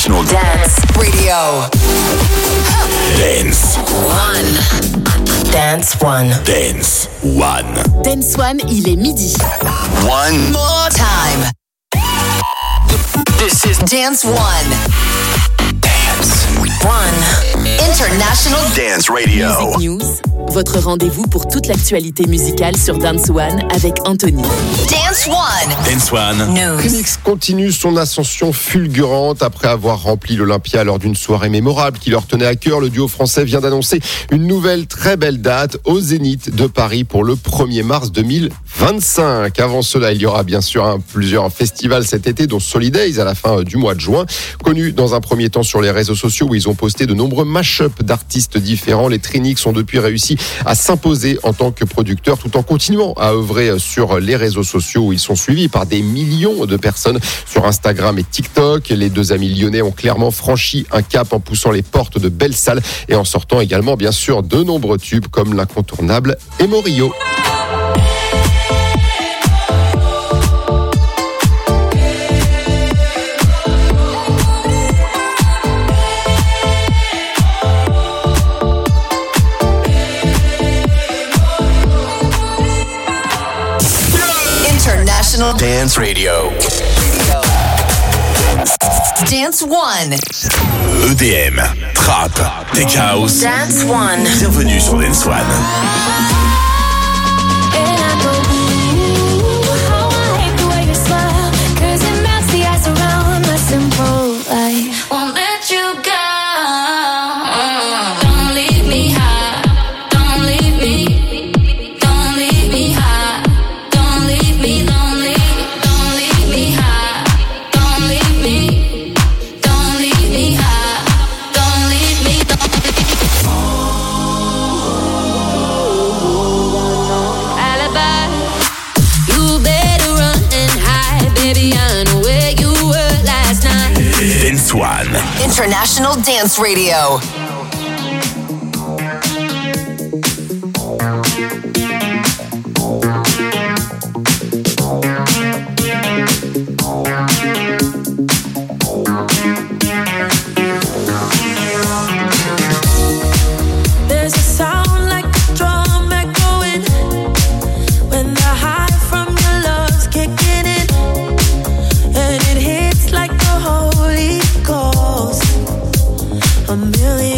International Dance Radio. Dance One. Dance One. Dance One. Dance One, il est midi. One more time. This is Dance One. Dance One. International Dance Radio. Music News, votre rendez-vous pour toute l'actualité musicale sur Dance One avec Anthony. Dance One. Dance One. News. Phoenix continue son ascension fulgurante après avoir rempli l'Olympia lors d'une soirée mémorable qui leur tenait à cœur. Le duo français vient d'annoncer une nouvelle très belle date au Zénith de Paris pour le 1er mars 2025. Avant cela, il y aura bien sûr plusieurs festivals cet été, dont Solidays à la fin du mois de juin. Connus dans un premier temps sur les réseaux sociaux où ils ont posté de nombreux mash-ups d'artistes différents, les Trinix ont depuis réussi à s'imposer en tant que producteurs tout en continuant à œuvrer sur les réseaux sociaux où ils sont suivis par des millions de personnes sur Instagram et TikTok. Les deux amis lyonnais ont clairement franchi un cap en poussant les portes de belles salles et en sortant également bien sûr de nombreux tubes comme l'incontournable Emorio. International Dance Radio. Dance One. EDM, Trap, Tech House. Dance One. Bienvenue sur Dance One. One. International Dance Radio. A million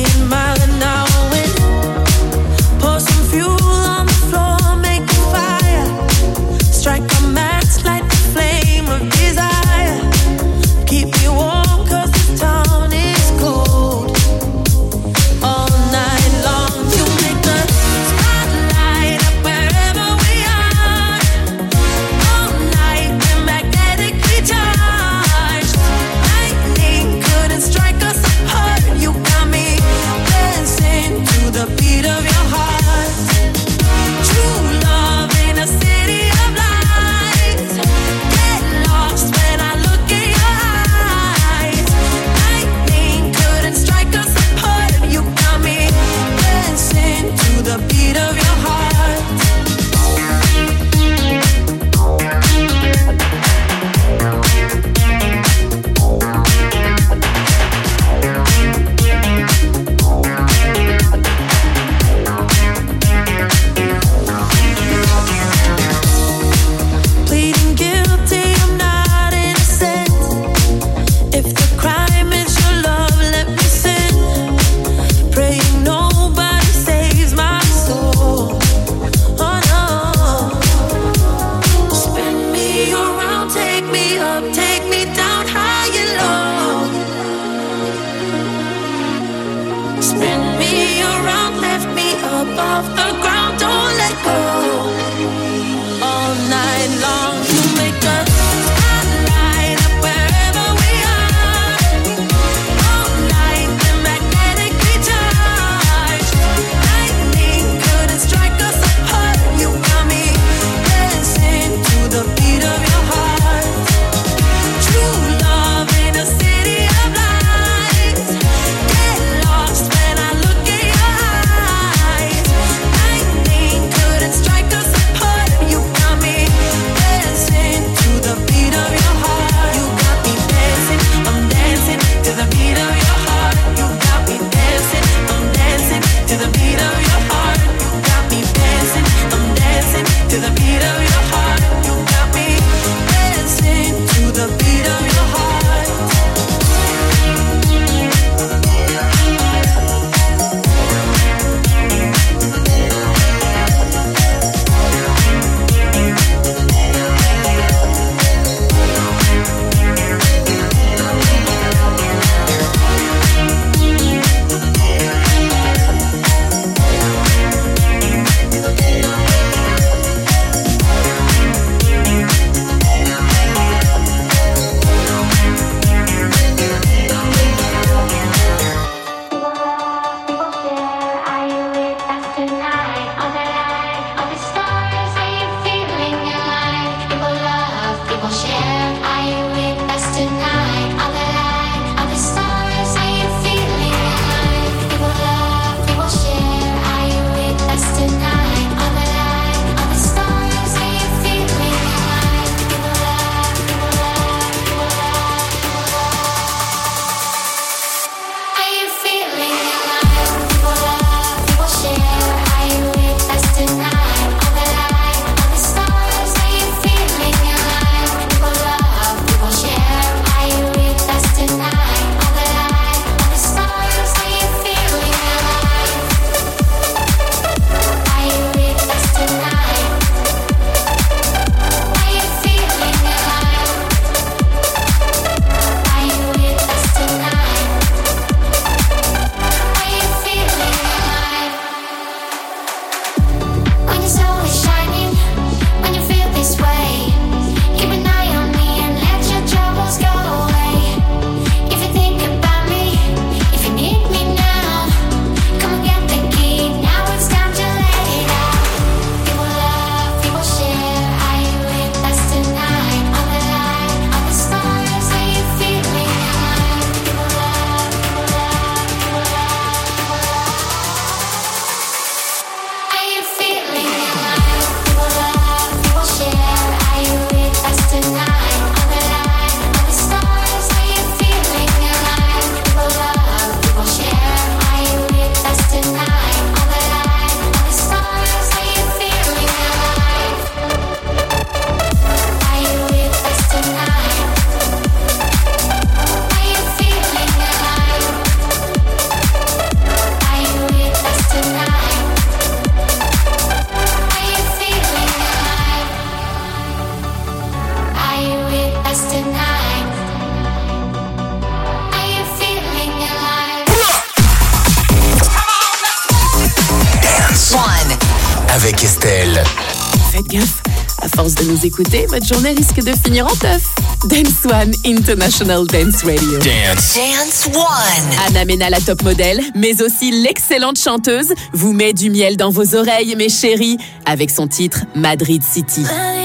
Estelle. Faites gaffe, à force de nous écouter, votre journée risque de finir en teuf. Dance One International Dance Radio. Dance One. Anna Mena, la top modèle, mais aussi l'excellente chanteuse, vous met du miel dans vos oreilles, mes chéris, avec son titre Madrid City.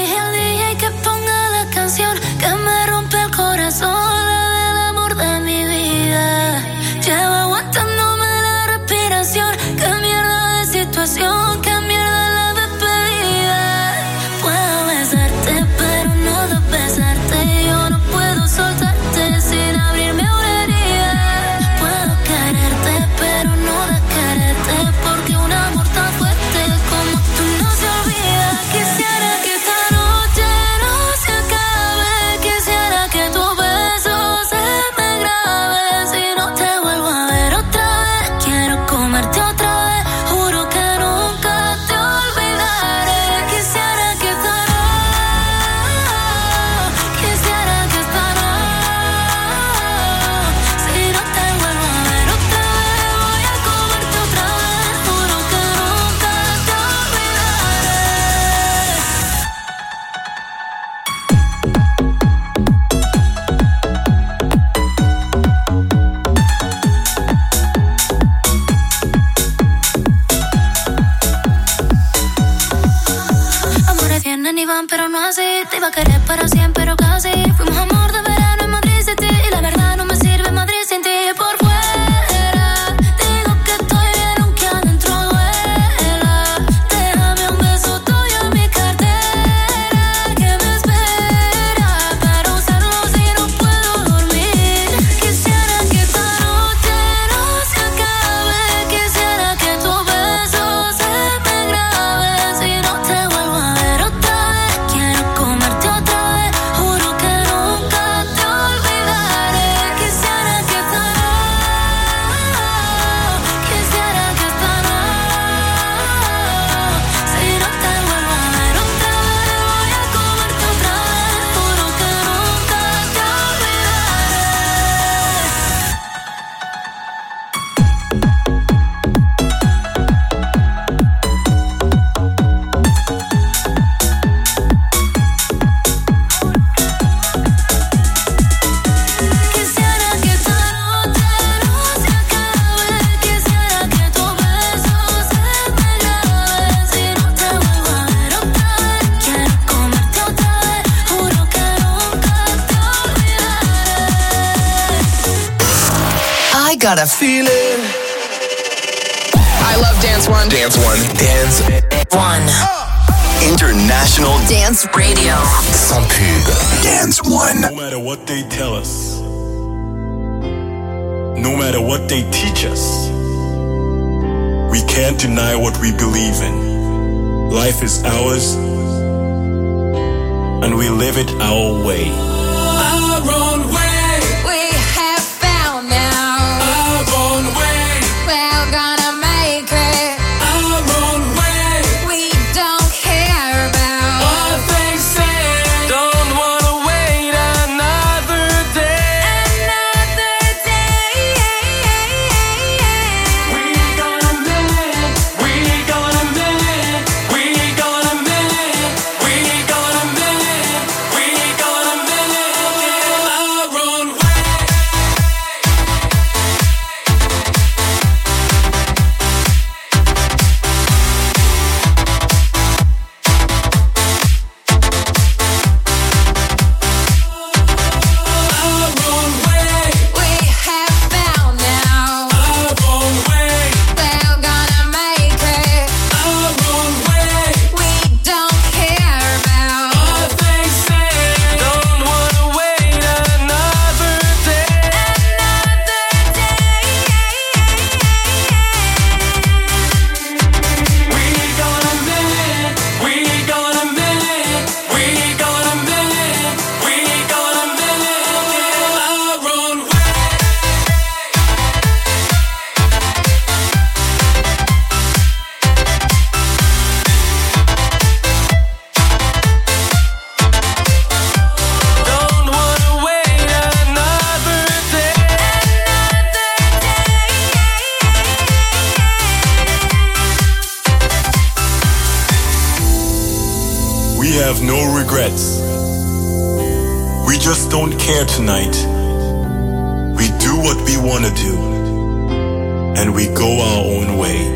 Pero no así, te iba a querer para siempre, pero casi. Fuimos amor de verano en Madrid City y la verdad no me sirve Madrid sin ti. Por fuera digo que estoy bien aunque adentro duela. Déjame un beso tuyo en mi cartera que me espera para usarlo si no puedo dormir. Quisiera que esta noche no se acabe. Quisiera que tu beso se me grabe. Si no te vuelvo a ver otra vez, quiero comerte otra vez. Juro que nunca te olvidaré. Quisiera que esta si no te vuelvo a ver otra vez, voy a comerte otra vez. Juro que nunca te Quisiera que esta noche no se acabe. Quisiera que tu beso se me grabe. Si no te vuelvo a ver otra vez, quiero comerte otra vez. Juro que nunca te olvidaré. I got a feeling. I love Dance One. Dance One. Dance One. International Dance Radio. sans pub. Dance One. No matter what they tell us, no matter what they teach us, we can't deny what we believe in. Life is ours, and we live it our way. Our own way. We have found now. Our own way. We're gonna make it. Our own way. We don't care about What they say. Don't wanna wait another day. another day. We gonna live. We gonna live. We gonna live. We gonna live. We gonna live. We have no regrets. We just don't care tonight. We do what we want to do, and we go our own way.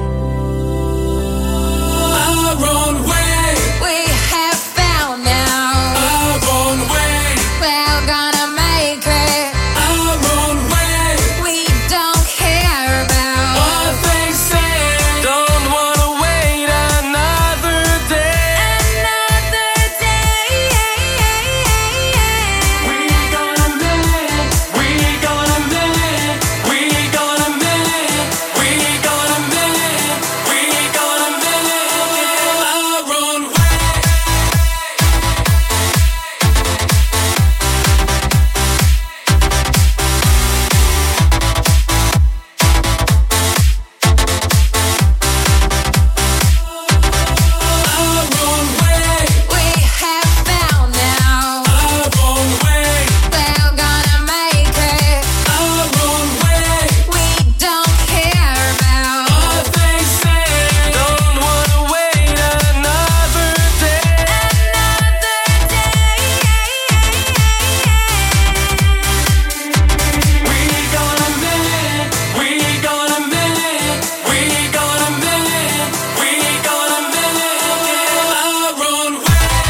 Our own way. We have found now. Our own way. We're gonna make it. Our own way. We don't care about what they say. Don't wanna wait another day. Another day. We gonna make it. We gonna make it. We gonna make it. We gonna make it. We gonna make it our own way. Our own way. We have found now. Our own way. We're gonna make it. Our own way. We don't care about what they say. Don't wanna wait another day. Another day. We gonna make it. We gonna make it. We gonna make it. We gonna make it our own way.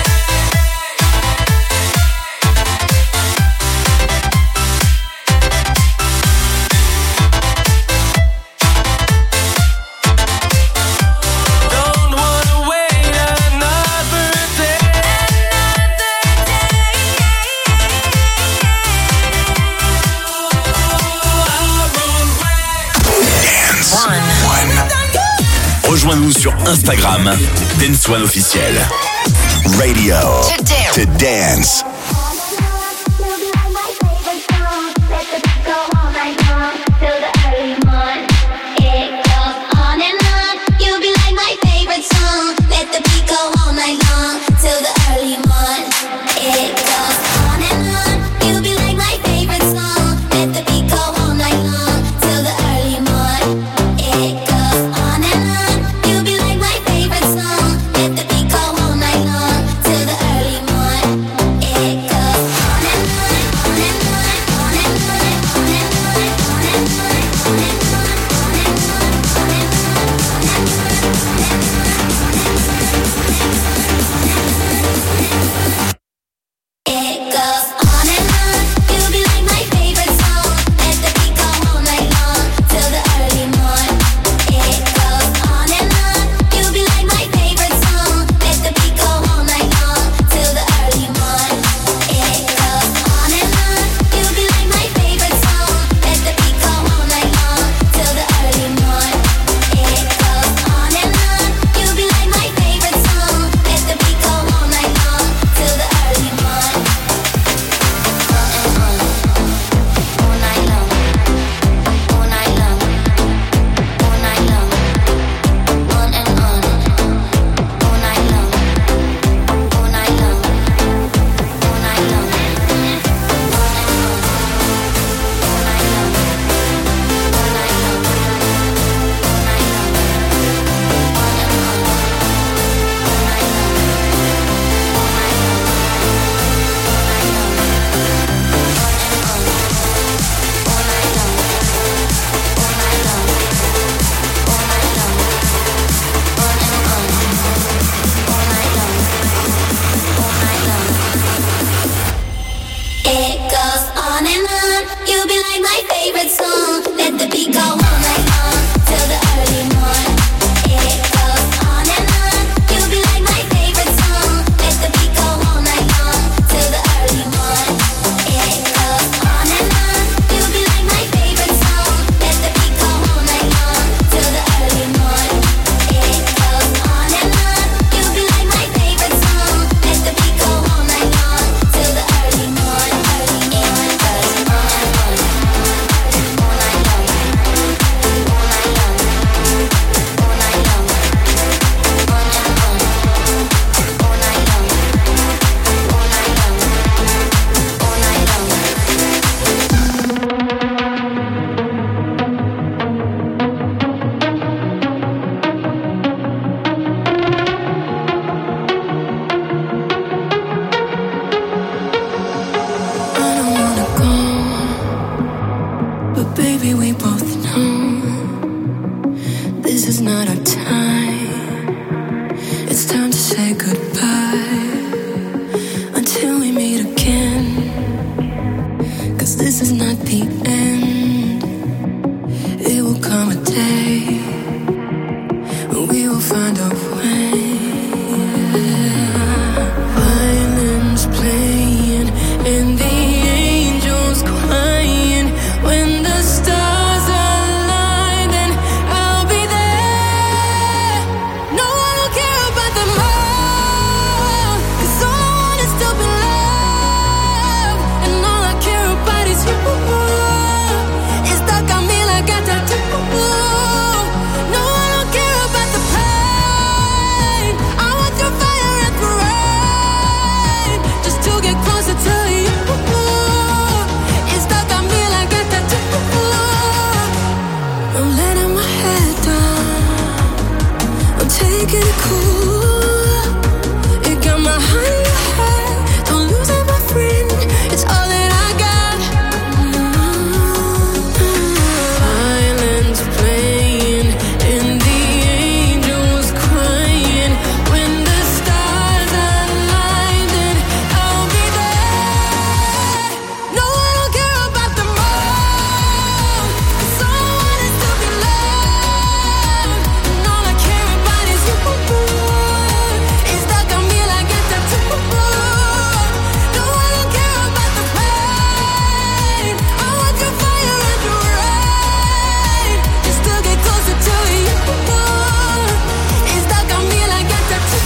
Don't wanna wait another day. Our own way. Rejoins-nous sur Instagram, Dance One Officiel. Radio to dance. goodbye until we meet again. 'Cause this is not the end. It will come a day when we will find a way. Violins playing and the angels crying. When the stars align, then I'll be there. No one will care about them all, 'cause all I want is to be loved. And all I care about is you. It's stuck on me like a tattoo. No one will care about the pain. I want your fire and the rain, just to get closer to you. It's stuck on me like a tattoo. I'm letting my head down, I'm taking it cool. You got my heart in your head, don't lose it, my friend. It's all that I got. Violins playing and the angels crying. When the stars align, then I'll be there. No one will care about them all, 'cause all I want is to be loved. And all I care about is you. It's stuck on me like a tattoo. No one will care about the pain. I want your fire and your rain, just to get closer to you. It's stuck on me like a tattoo.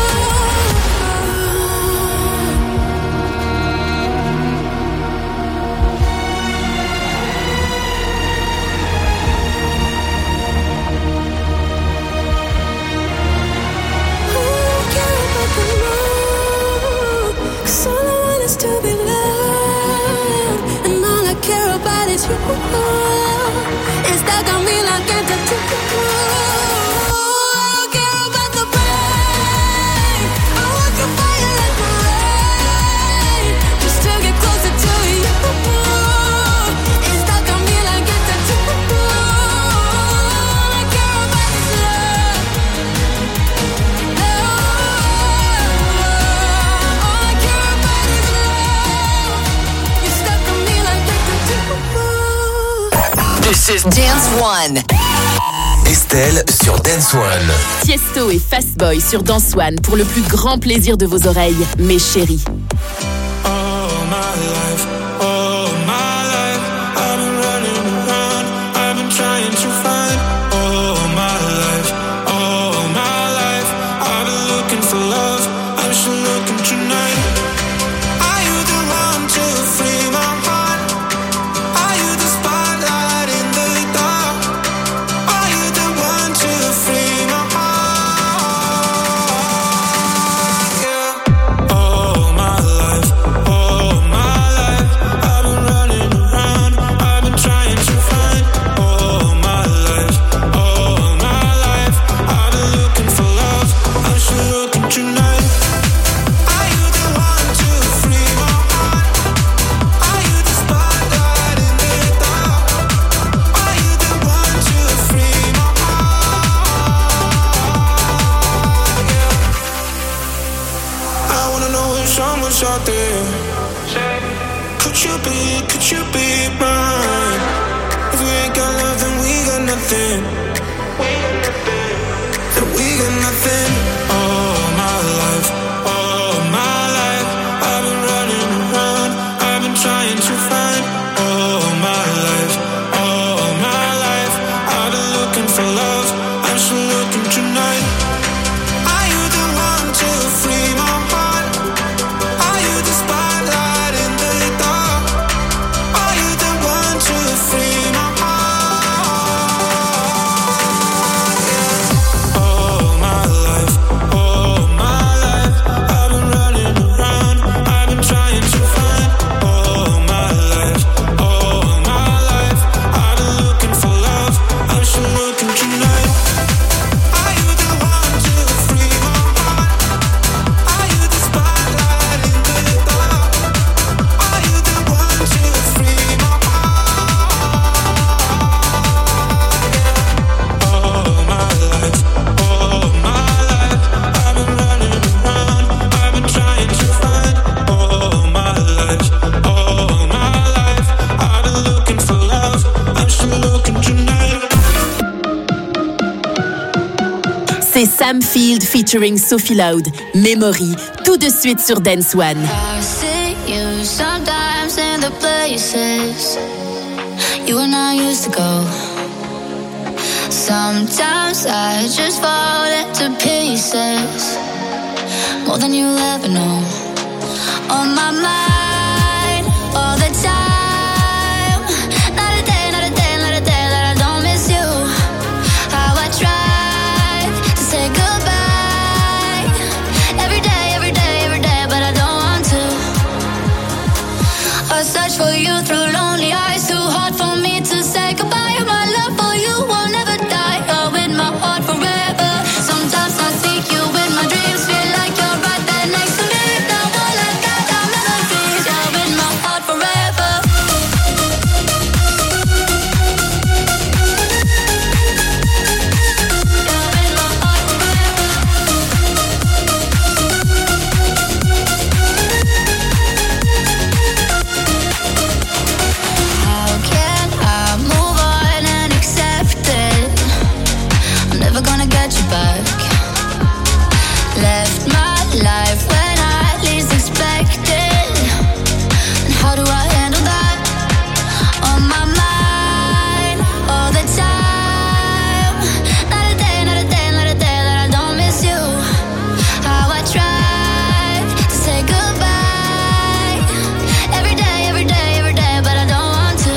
Cause all I want is to be loved, and all I care about is you. It's stuck on me like a tattoo. I don't care about the pain. I want your fire and the rain, just to get closer to you. It's stuck on me like a tattoo. All I care about is love. All I care about is love. You're stuck on me like a tattoo. This is Dance One. Estelle sur Dance One. Tiesto et Fastboy sur Dance One pour le plus grand plaisir de vos oreilles, mes chéris. All my life, I've been running around, I've been trying to find. All my life, I've been looking for love, I'm still looking tonight. Are you the one to free my heart? Are you the spotlight in the dark? Are you the one to free my heart? Yeah. All my life, I've been running around, I've been trying to find. All my life, I've been looking for love, I'm still looking tonight. Are you the one to free my heart? Are you the spotlight in the dark? Are you the one to free my heart? Yeah. I wanna know if someone's out there. Could you be mine? If we ain't got love, then we got nothing. Then we got nothing. All my life, I've been running around, I've been trying to find. All my life, I've been looking for love, I'm still looking tonight. Are you the one to free my heart? Are you the spotlight in the dark? Are you the one to free my heart? C'est Sam Field featuring Sophie Loud, Memory, tout de suite sur Dance One. I see you sometimes in the places you and I used to go. Sometimes I just fall into pieces, more than you'll ever know. On my mind all the time, not a day, not a day, not a day that I don't miss you. How I tried to say goodbye every day, every day, every day, but I don't want to. I search for you through lonely eyes, too hard for me to say goodbye. My love for you will never die, oh, in my heart forever. Sometimes I seek you in my dreams, feel like you're right there next to me. Now all I got are memories, oh, in my heart forever. Oh, in my heart forever. How can I move on and accept it? I'm never gonna get you back. Left my life when I least expected. And how do I handle that? On my mind all the time. Not a day, not a day, not a day that I don't miss you. How I tried to say goodbye every day, every day, every day, but I don't want to.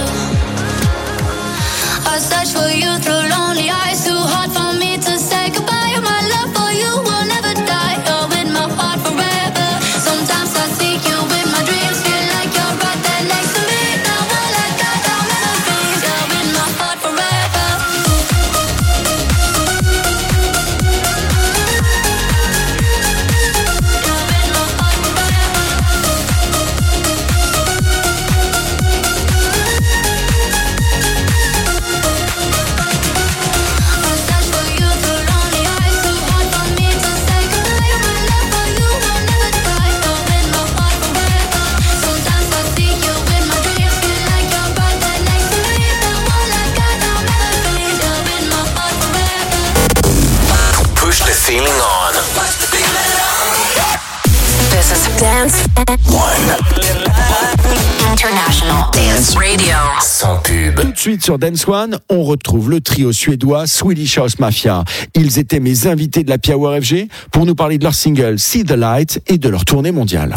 I search for you through lonely eyes, too hard for me to say goodbye. My love for you will never die, oh, in my heart forever. Sometimes I seek you in my dreams, feel like you're right there next to me. Now all I got are memories, oh, in my heart forever. Oh, in my heart I search for you through lonely eyes, too hard for me to say goodbye. My love for you will never die, oh, in my heart forever. Sometimes I seek you in my dreams, feel like you're right there next to me. Now all I got are memories, oh, in my heart forever. Push the feeling on. This is Dance One. International Dance Radio. Sans pub. Tout de suite sur Dance One, on retrouve le trio suédois Swedish House Mafia. Ils étaient mes invités de la Power FG pour nous parler de leur single See the Light et de leur tournée mondiale.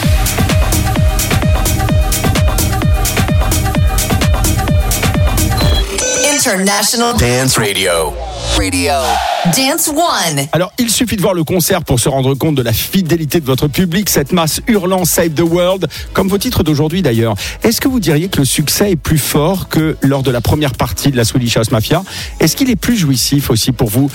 International Dance Radio. Dance One. Alors, il suffit de voir le concert pour se rendre compte de la fidélité de votre public, cette masse hurlant Save the World, comme vos titres d'aujourd'hui d'ailleurs. Est-ce que vous diriez que le succès est plus fort que lors de la première partie de la Swedish House Mafia? Est-ce qu'il est plus jouissif aussi pour vous?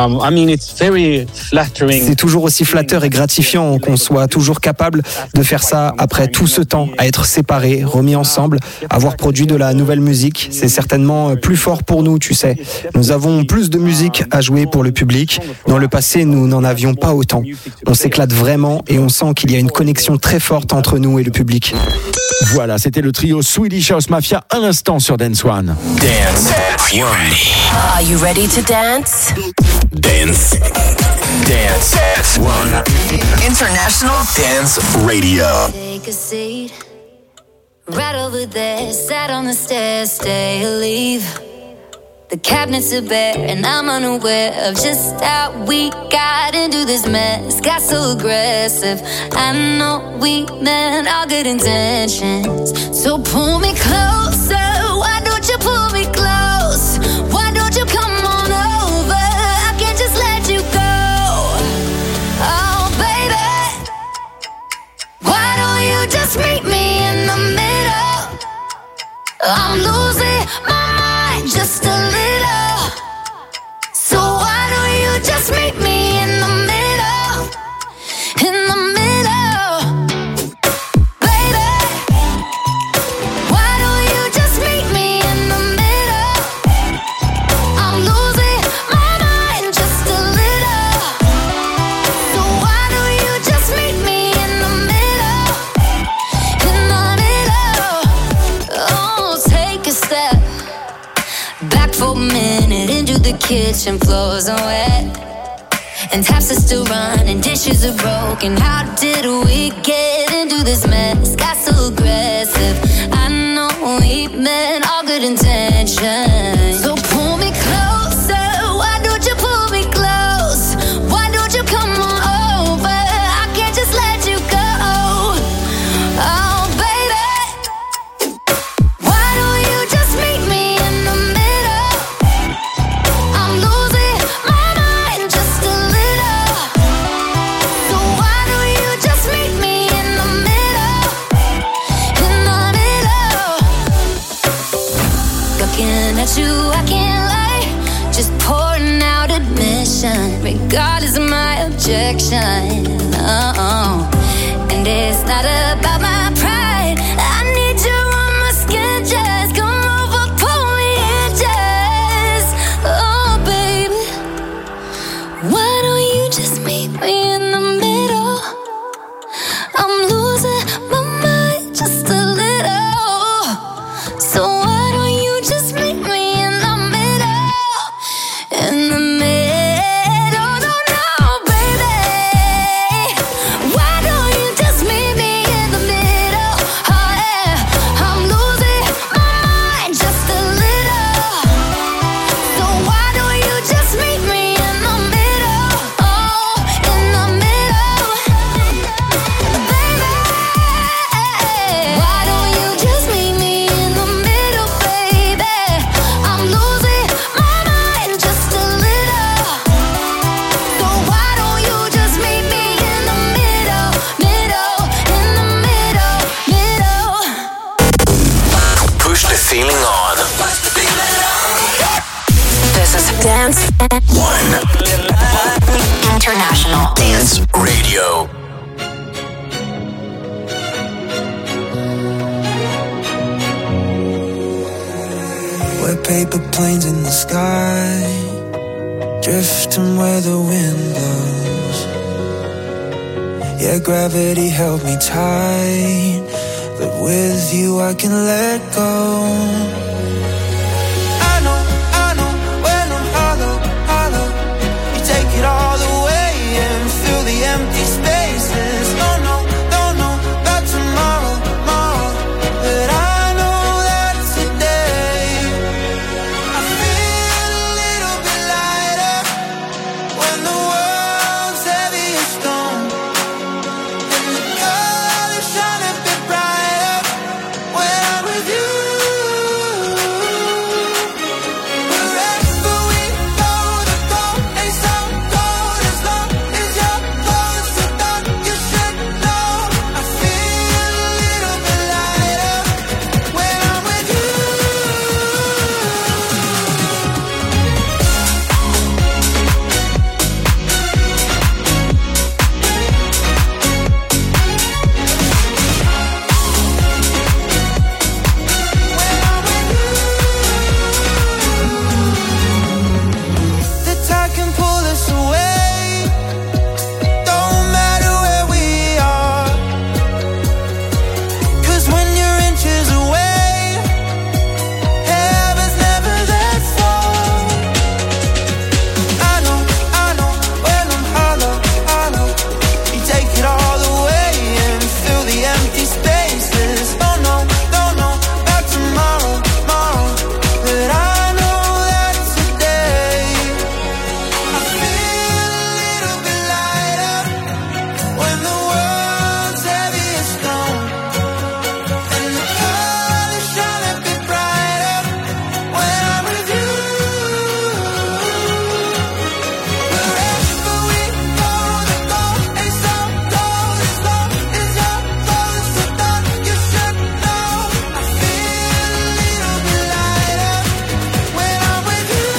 C'est toujours aussi flatteur et gratifiant qu'on soit toujours capable de faire ça après tout ce temps, à être séparés, remis ensemble, avoir produit de la nouvelle musique. C'est certainement plus fort pour nous, tu sais. Nous avons plus de musique à jouer pour le public. Dans le passé, nous n'en avions pas autant. On s'éclate vraiment et on sent qu'il y a une connexion très forte entre nous et le public. Voilà, c'était le trio Swedish House Mafia à l'instant sur Dance One. Dance Purely. Are you ready to dance? Dance. Dance One. International Dance Radio. Take a seat right over there, sat on the stairs, stay or leave. The cabinets are bare and I'm unaware of just how we got into this mess. Got so aggressive. I know we meant all good intentions. So pull me closer. Why don't you pull me close? Why don't you come on over? I can't just let you go. Oh baby, why don't you just meet me in the middle? I'm losing my mind just a little. So why don't you just meet me in the middle? In the middle, baby. Why don't you just meet me in the middle? I'm losing my mind just a little. So why don't you just meet me in the middle? In the middle. Oh, take a step back for a minute into the kitchen, floors are wet. and taps are still running, dishes are broken. How did we get into this mess? Got so aggressive. I know we meant all good intentions. So pull me closer. Why don't you pull me close? Why don't you come on over? I can't just let you go. Oh, baby. Why don't you just meet me in the middle? I'm losing my mind just a little. So why don't you just meet me in the middle? In the middle. Looking at you, I can't lie. Just pouring out admission, regardless of my objection. Oh, and it's not about my pride. I need you on my skin, just come over, pull me in, just. Oh, baby, why don't you just meet me in the middle? I'm losing my mind just a little. So why don't you just meet me in the middle? In the middle, no, baby. Why don't you just meet me in the middle? Oh yeah, I'm losing my mind just a little. So why don't you just meet me in the middle? Oh, in the middle, baby. Why don't you just meet me in the middle, baby? I'm losing my mind just a little. So why don't you just meet me in the middle, middle, in the middle, middle. Push the feeling on. This is Dance One International. Dance Radio. We're paper planes in the sky, drifting where the wind blows. Yeah, gravity held me tight, but with you I can let go. I know, when I'm hollow, hollow, you take it all away and fill the empty spaces. Don't know about tomorrow, but I know that today I feel a little bit lighter when the world's heavy as stone, and the colors shine a bit brighter when I'm with you. Wherever we go, the goal ain't so cold as long as you're close. So don't you should know I feel a little bit lighter when I'm with you. The tide can pull us away, don't matter where we are. 'Cause when you're inches away, heaven's never that far. I know, when I'm hollow, you take it all away and fill the empty spaces. Don't know about tomorrow, but I know that today I feel a little bit lighter when the world's heavy as stone, and the colors shine a bit brighter when I'm with you. Wherever we go, the goal ain't so cold as long as you're close. So don't you should know I feel a little bit lighter when I'm with you.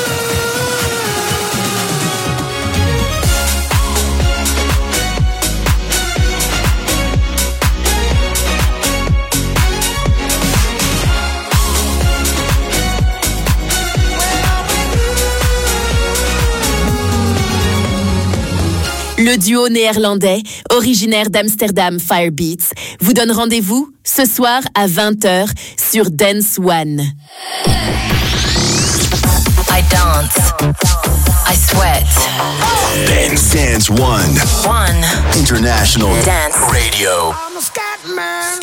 Le duo néerlandais, originaire d'Amsterdam Firebeats, vous donne rendez-vous ce soir à 20h sur Dance One. I I dance. I sweat. Dance One. International Dance Radio. I'm a scat man.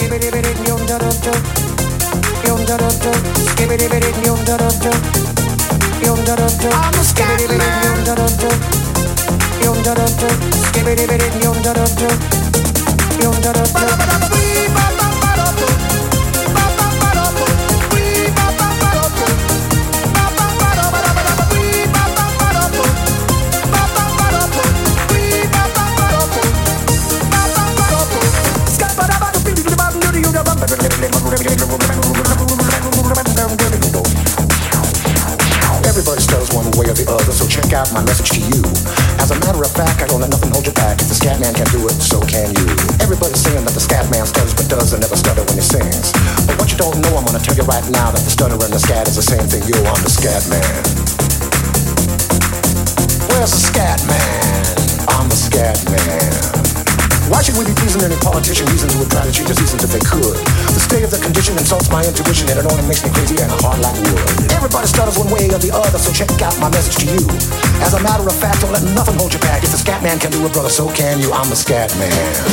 I'm a scat Everybody stutters one way or the other, so check out my message to you. As a matter of fact, I don't let nothing hold you back. If the scat man can do it, so can you. Everybody's saying that the scat man stutters but does and never stutter when he sings. But what you don't know, I'm gonna tell you right now that the stutter and the scat is the same thing. Yo, I'm the scat man. Where's the scat man? I'm the scat man. Why should we be pleasing any politician? Reasons who would try to cheat us reasons if they could. The state of the condition insults my intuition, and it only makes me crazy and hard like wood. Everybody stutters one way or the other, so check out my message to you. As a matter of fact, don't let nothing hold you back. If the scat man can do it, brother, so can you. I'm the scat man.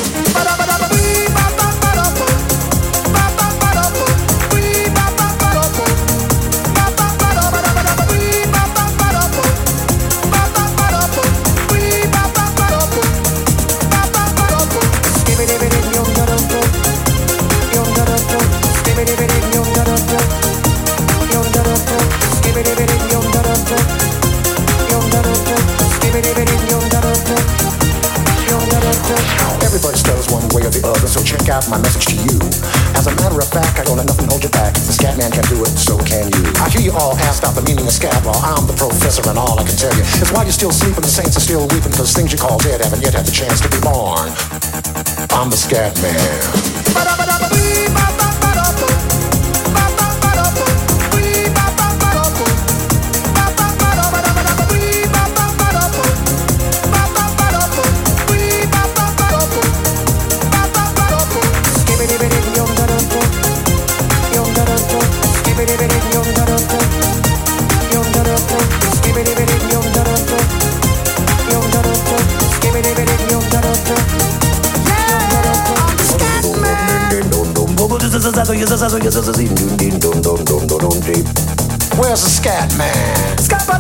Everybody stutters one way or the other, so check out my message to you. As a matter of fact, I don't let nothing hold you back. If the scat man can do it, so can you. I hear you all asked out the meaning of scat. Well, I'm the professor, and all I can tell you is while you're still sleeping, the saints are still weeping, because things you call dead haven't yet had the chance to be born. I'm the scat man. Where's the scat man?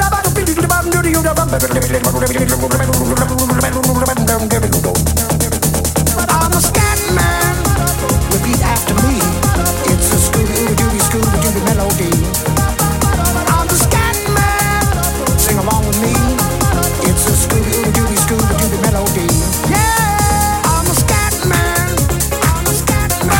I'm the scat man. Repeat after me. It's a Scooby-Dooby melody. I'm the scat man. Sing along with me. It's a Scooby-Dooby melody. Yeah, I'm the scat man. I'm the scat man.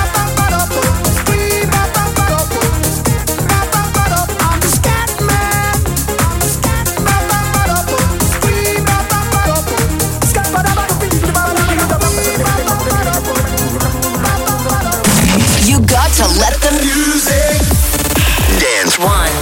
To let the music Dance One.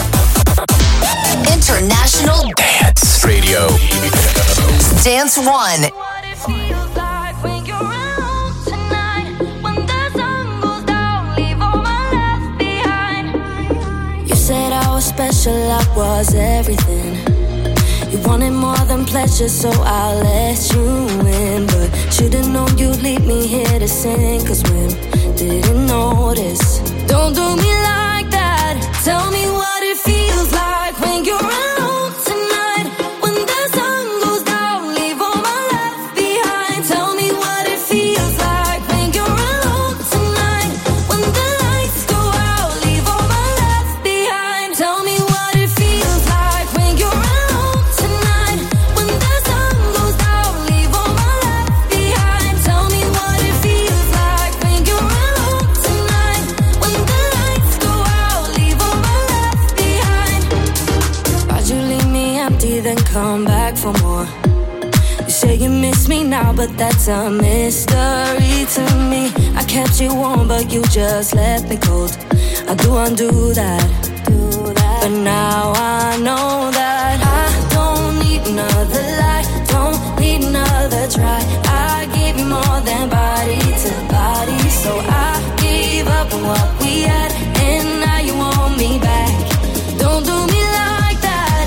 International Dance Radio. Dance One. What it feels like when you're around tonight. When the sun goes down, leave all my left behind. You said I was special, I was everything. You wanted more than pleasure, so I'll let you in. But should've known you'd leave me here to sing. Cause when didn't notice. Don't do me like that. Tell me what it feels like when you're alone tonight. When the sun goes down, leave all my left behind. Tell me what it feels like when you're alone tonight. When the lights go out, leave all my left behind. Tell me what it feels like when you're alone tonight. When the sun goes down, leave all my left behind. Tell me what it feels like when you're alone tonight. When the lights go out, leave all my left behind. Why'd you leave me empty, then come back for more? You say you miss me now, but that's a mystery to me. I kept you warm, but you just left me cold. I do undo that. But now I know that I don't need another lie, don't need another try. I gave you more than body to body, so I gave up on what we had, and now you want me back. Don't do me like that.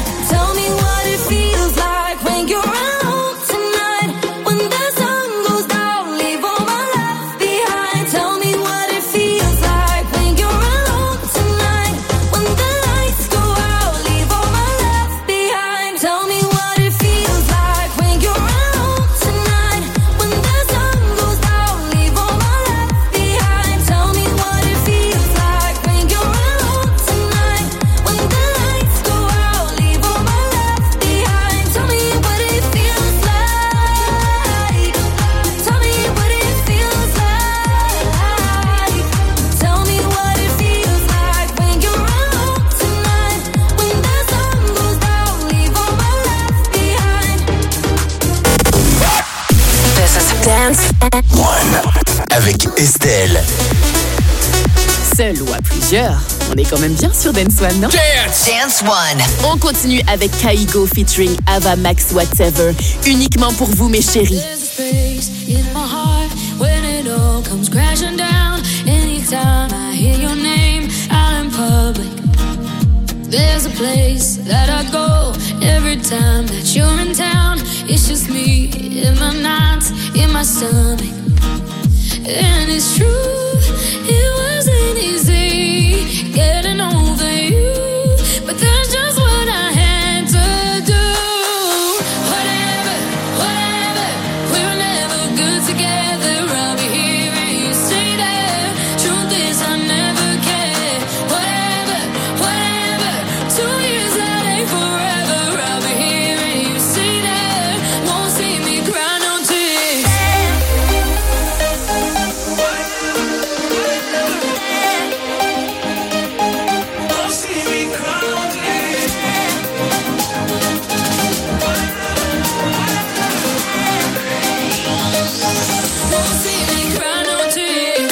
Avec Estelle. Seul ou à plusieurs, on est quand même bien sur Dance One, non? Dance One. On continue avec Kaigo featuring Ava Max Whatever, uniquement pour vous mes chéris. There's a space in my heart when it all comes crashing down. Anytime I hear your name out in public, there's a place that I go every time that you're in town. It's just me in my nights, in my stomach. And it's true, it wasn't easy getting over you, but that's just what I had to do. Whatever, whatever, we were never good together. I'll be here and you say that. Truth is I never cared. Whatever, whatever, 2 years that ain't forever. I'll be here and you say that. Won't see me cry no tears. Won't see me cry no tears.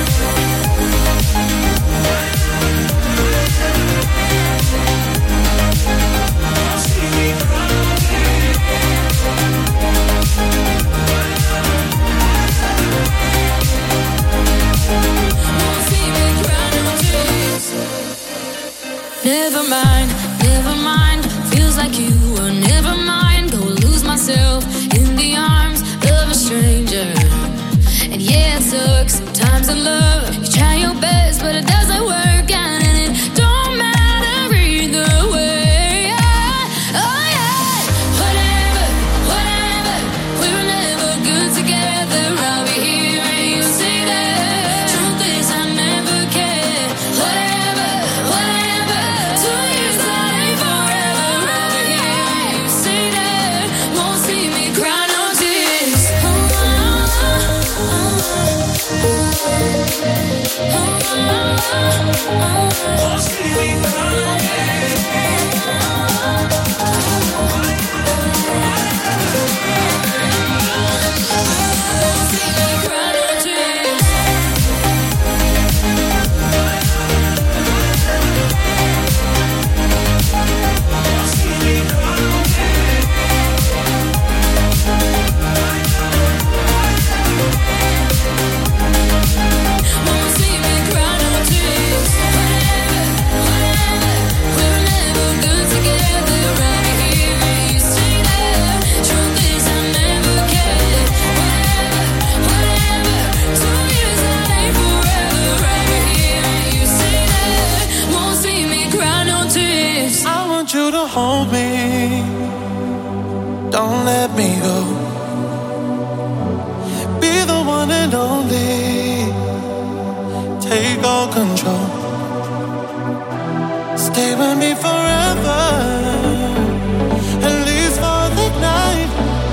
Won't see me cry no tears. Never mind, never mind. Feels like you were never mind. Go lose myself in the arms of a stranger. And yeah, it sucks sometimes in love. You try your best, but it doesn't work out, and it don't matter either way. Oh yeah, whatever, whatever. We were never good together. I'll be here and you say that. Truth is I never cared. Whatever, whatever. 2 years that ain't forever. I'll be here and you say that. Won't see me cry no tears. Won't see me cry no Won't see me cry no tears. Won't see me cry no tears. Whatever, whatever. We were never good together. I'll be here and you say that. Truth is I never cared. Whatever, whatever. 2 years that ain't forever. I'll be here and you say that. Won't see me cry no tears. I want you to hold me. Don't let me go. Be the one and only. Take all control. Stay with me forever. At least for the night.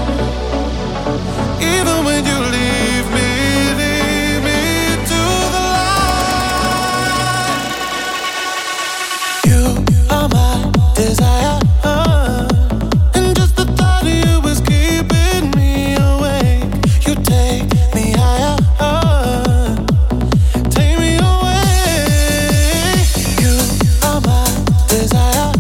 Even when you leave me to the light. You are my desire. And just the thought of you is keeping me awake. You take me higher. Take me away. You are my desire.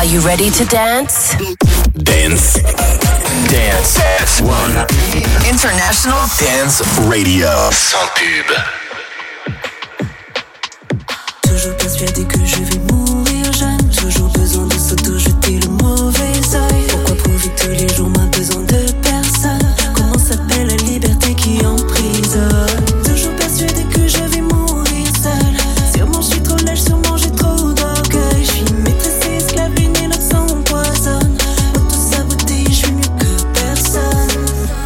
you ready to dance? Dance One. International Dance Radio. Sans pub. Toujours persuadé que je vais mourir jeune. Toujours besoin de s'auto-jeter le mauvais œil. Pourquoi prouver tous les jours ma besoin de personne? Comment s'appelle la liberté qui emprisonne? Toujours persuadé que je vais mourir seule. Sûrement je suis trop lâche, sûrement j'ai trop d'orgueil. Je suis maîtresse et esclave, l'une et l'autre s'empoisonne. Auto-saboté, je suis mieux que personne.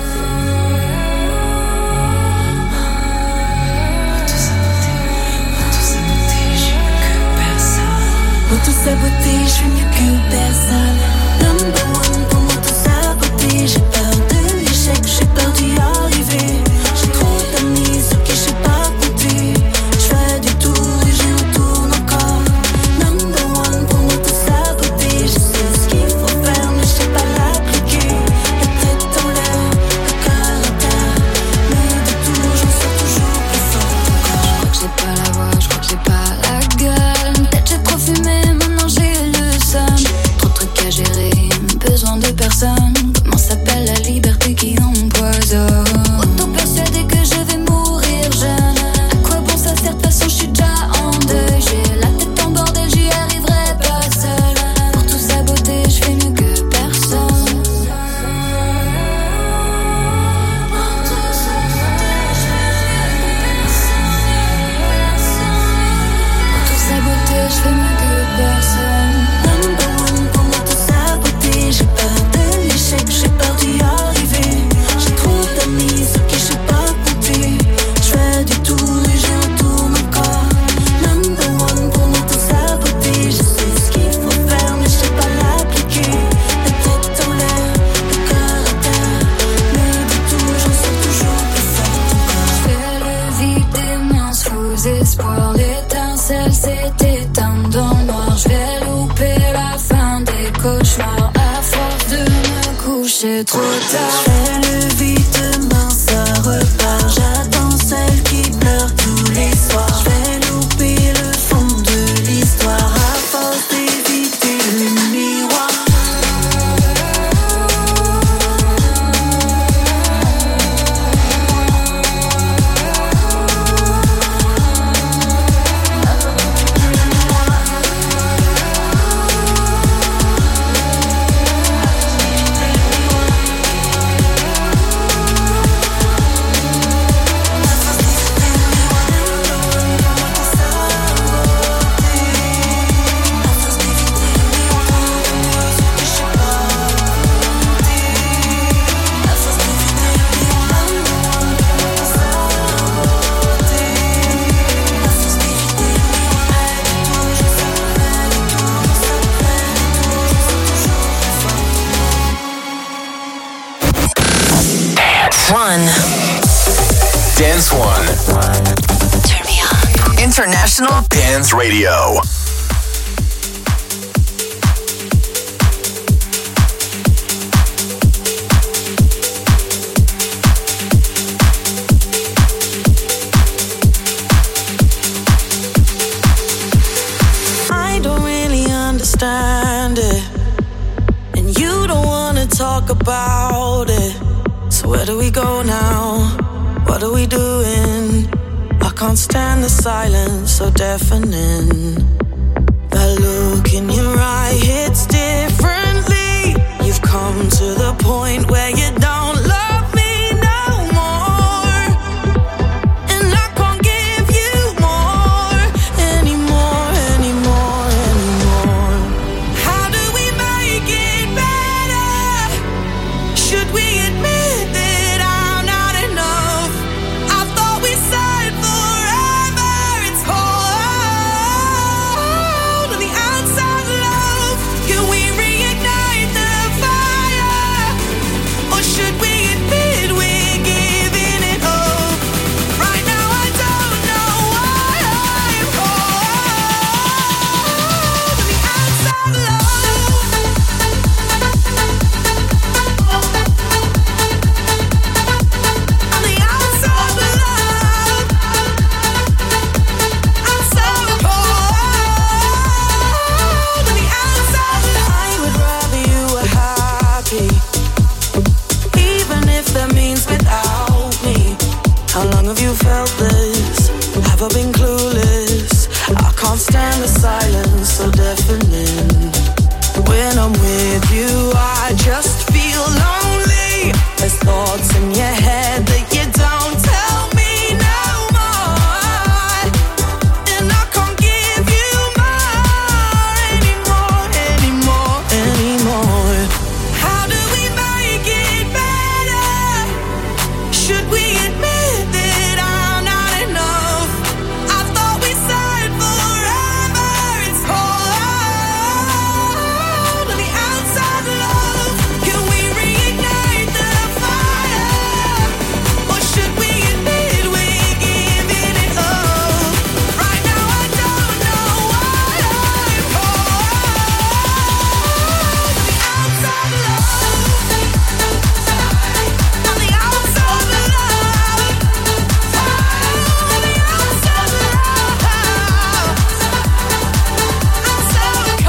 Auto-saboté, je suis mieux que personne. Number one pour m'auto-saboter. J'ai peur de l'échec, j'ai peur d'y arriver. J'ai trop d'amis sur qui je sais pas compter. Je fais du tour et j'y retourne encore. Number one pour m'auto-saboter. Je sais ce qu'il faut faire mais je sais pas l'appliquer. La tête en l'air, le cœur à terre. Mais de tout, j'en sors toujours plus fort encore. Je crois que j'ai pas la voix, je crois que j'ai pas la gueule. Peut-être j'ai trop fumé. Trop de trucs à gérer, besoin de personne. Comment s'appelle la liberté qui empoisonne? Auto-persuadé que je vais mourir jeune. À quoi bon ça sert, de toute façon je suis déjà en deuil. J'ai la tête en bordel, j'y arriverai pas seule. Pour tout saboter, je fais mieux que personne. Pour tout saboter, je fais mieux que personne. J'ai peur de l'échec, j'ai peur d'y arriver. J'ai trop d'amis sur qui je sais pas compter. Je fais du tour et j'y retourne encore. Number one pour m'auto-saboter. Je sais ce qu'il faut faire mais je sais pas l'appliquer. La tête en l'air, le cœur à terre. Mais de tout, j'en sors toujours plus fort encore. Je fais le vide des minces faux espoirs. L'étincelle s'est éteinte dans le noir. Je vais louper la fin des cauchemars. Coucher trop tard. Je fais le vide demain, ça repart. J'attends celle qui pleure tous les soirs. Je vais louper le fond de l'histoire à force d'éviter le miroir. Dance One. Turn me on. International Dance Radio. I don't really understand it, and you don't wanna talk about it. So where do we go now? What are we doing? I can't stand the silence so deafening. That look in your eye hits differently. You've come to the point where you don't love me no more, and I can't give you more anymore, anymore, anymore. How do we make it better? Should we admit that I'm not enough? I thought we said forever. It's cold on the outside, love. Can we reignite the fire, or should we Have I been clueless? I can't stand the silence so deafening. When I'm with you, I just feel lonely. There's thoughts in your head that you don't tell me no more. And I can't give you more anymore. How do we make it better? Should we admit that I'm not enough? I thought we said forever. It's cold on the outside, love. Can we reignite the fire? Or should we admit we're giving it up? Right now I don't know what I'm on the outside, love. On the outside, love. On the outside, love. I'm so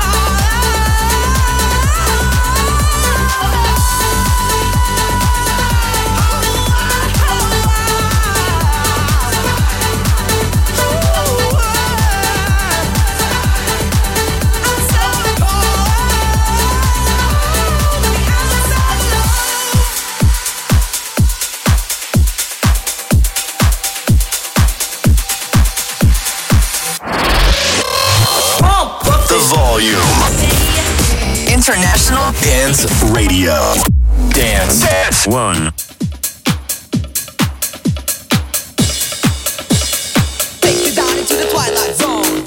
The volume. International Dance Radio. Dance One. take you down into the twilight zone.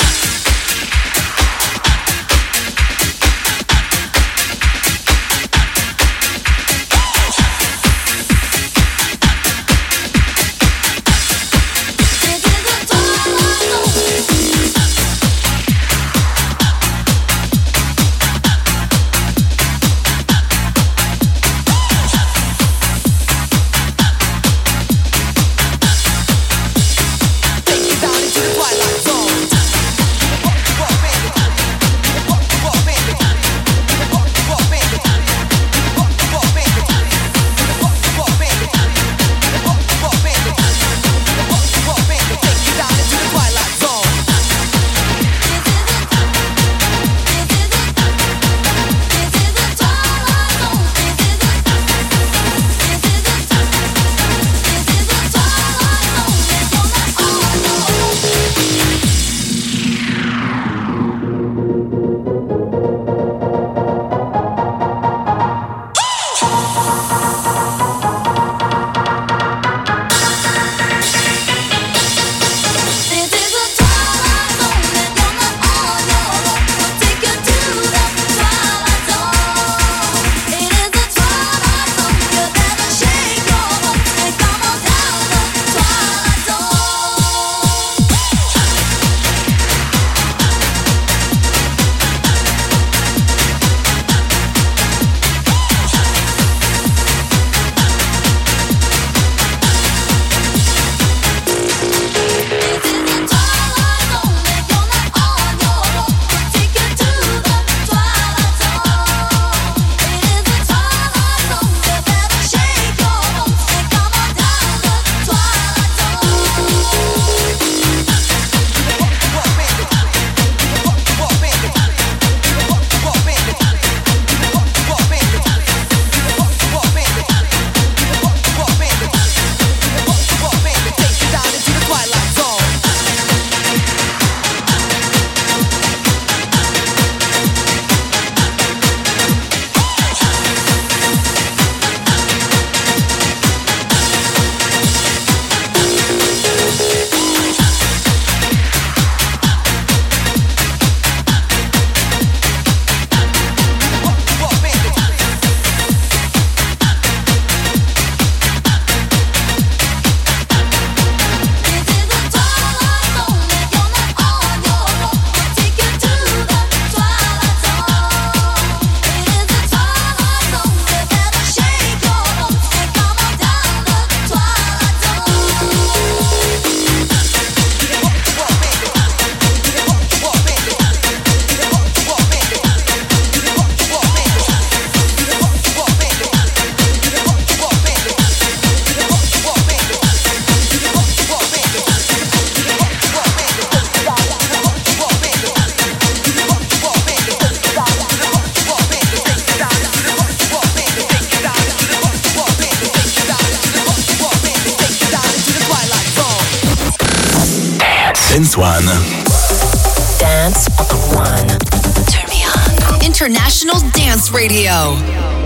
Dance One. Dance One. Turn me on. International Dance Radio.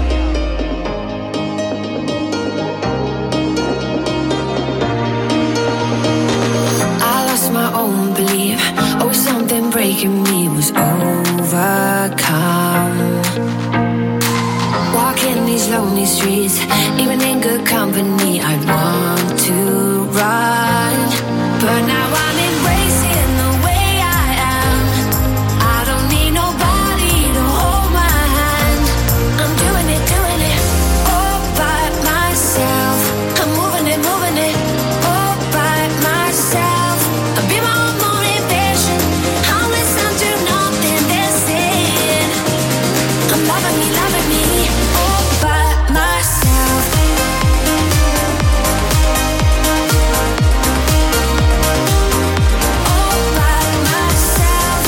I lost my own belief. Oh, something breaking me was overcome. Walking these lonely streets, even in good company, I want to run. But now I'm embracing the way I am. I don't need nobody to hold my hand. I'm doing it all by myself. I'm moving it all by myself. I'll be my own motivation. I'll listen to nothing they're saying. I'm loving me all by myself. All by myself.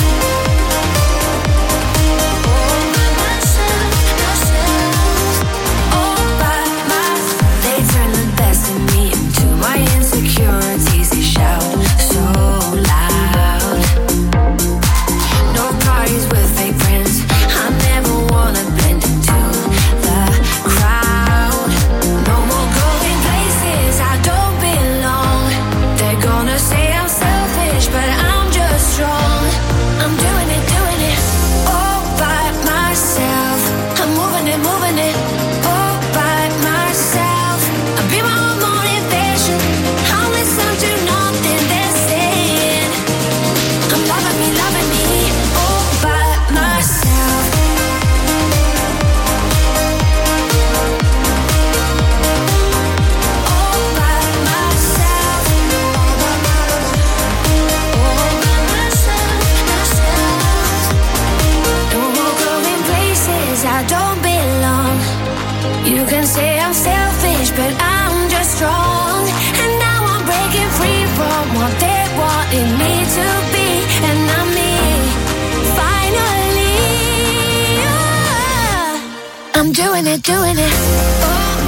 All by myself. They turn the best in me into my insecurities. They shout so loud. No parties with fake friends. I never wanna blend into the crowd. No more going places I don't belong. They're gonna say I'm selfish, but I'm just strong. I'm doing it all by myself. I'm moving it all by myself. I'll be my own motivation. I'll listen to nothing they're saying. I'm loving me all by myself. All by myself. No more going places I don't belong. You can say I'm selfish, but I'm just strong. And now I'm breaking free from what they wanted me to be. And I'm me, finally. I'm doing it all